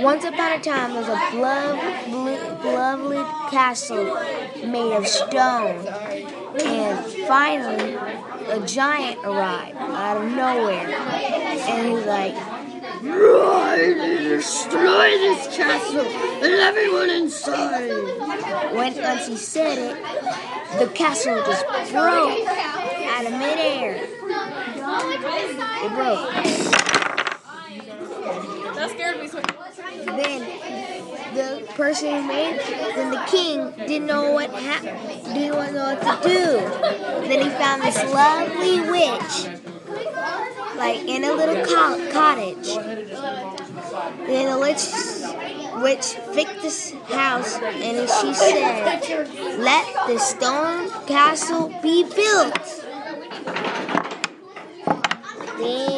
Once upon a time, there was a lovely castle made of stone. And finally, a giant arrived out of nowhere. And he's like, "I need to destroy this castle and everyone inside." Once he said it, the castle just broke out of midair. It broke. That scared me. Then the person who made it, then the king didn't know what to do. Then he found this lovely witch, like in a little cottage. Then the witch fixed this house, and she said, "Let the stone castle be built." Then